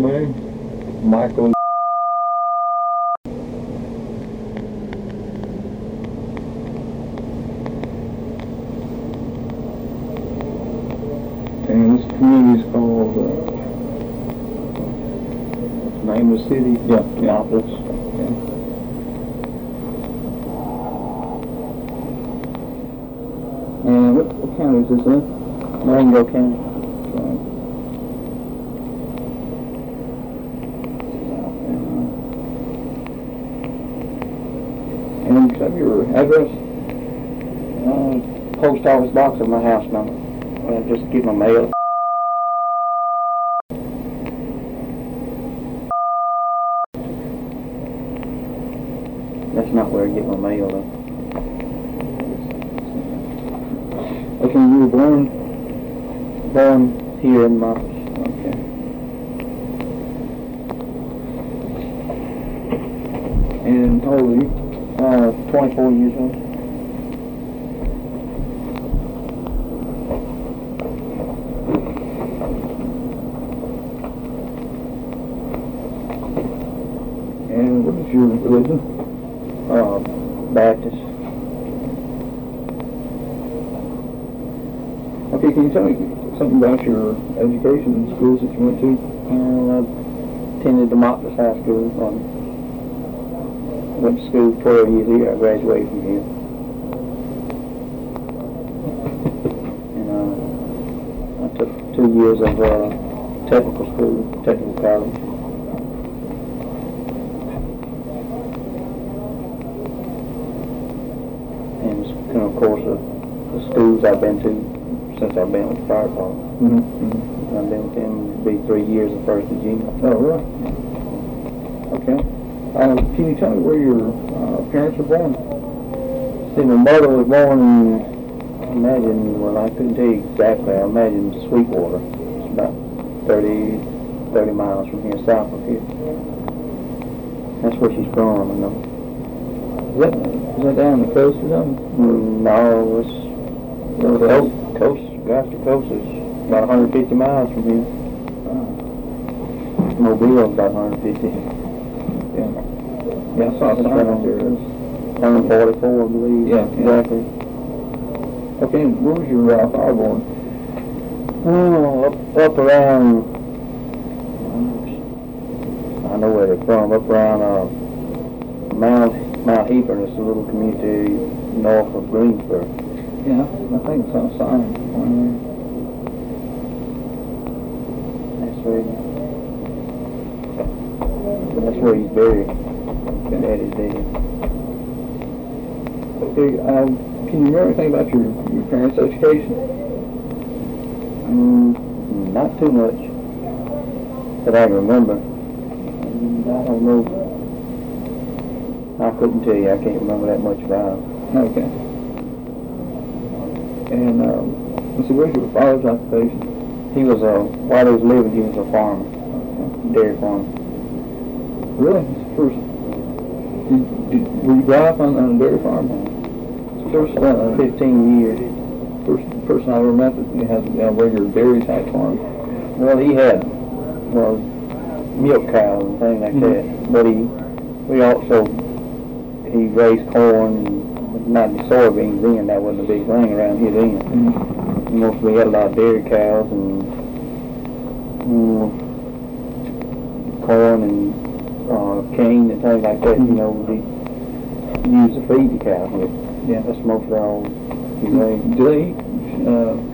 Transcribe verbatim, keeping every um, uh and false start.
name? Michael. And this community is called, uh, what's the name of the city? Yeah, Minneapolis. Okay. And what, what county is this in? Marengo County. Right. And you have your address? Uh, post office box of my house number. Uh, just get my mail. That's not where I get my mail though. Okay, you were born, born here in Memphis. Okay. And how old are you? Uh, twenty-four years old. And what is your religion? Uh, Baptist. Okay, can you tell me something about your education and schools that you went to? And I attended Democracy High School. Um, went to school twelve years here. I graduated from here. And uh, I took two years of uh, technical school, technical college. And, and of course, uh, the schools I've been to since I've been with the fire department. Mm-hmm. Mm-hmm. I've been with them, it'll be three years at First Virginia. Oh, really? Okay. Um, can you tell me where your uh, parents were born? See, my mother was born in, I imagine, well, I couldn't tell you exactly, I imagine Sweetwater. It's about thirty, thirty miles from here, south of here. That's where she's from, I know. Is that, is that down the coast or something? Mm, no, it's, well, the coast, coast, Gloucester Coast is about one hundred fifty miles from here. Mobile is about one hundred fifty. Yeah. Yeah, I saw a sign out there. one forty-four, I believe. Yeah, exactly. Okay, and where was your uh, father born? Oh, up, up around, I know where they're from, up around uh, Mount, Mount Hebron. It's a little community north of Greensboro. Yeah, I think it's on a sign. Um, That's where, that's where he's buried. Daddy's dead. okay, um, can you remember anything about your, your parents' education? Mm, not too much that I can remember. Mm, I don't know. I couldn't tell you. I can't remember that much about him. Okay. And, um, let's see, where's your father's occupation? He was a, while he was living, he was a farmer, a dairy farmer. Really? It's the first, did, did, were you brought up on, on a dairy farm? It's the first, uh, fifteen years. first person I ever met that has a regular dairy type farm. Well, he had, well, milk cows and things like Mhm. that. But he, we also, he raised corn and not the soybeans then. That wasn't a big thing around here then. Mm-hmm. Mostly we had a lot of dairy cows and mm, corn and uh, cane and things like that. Mhm. You know, we used to feed the cows with. Yeah. That's mostly all he raised. Do they eat uh,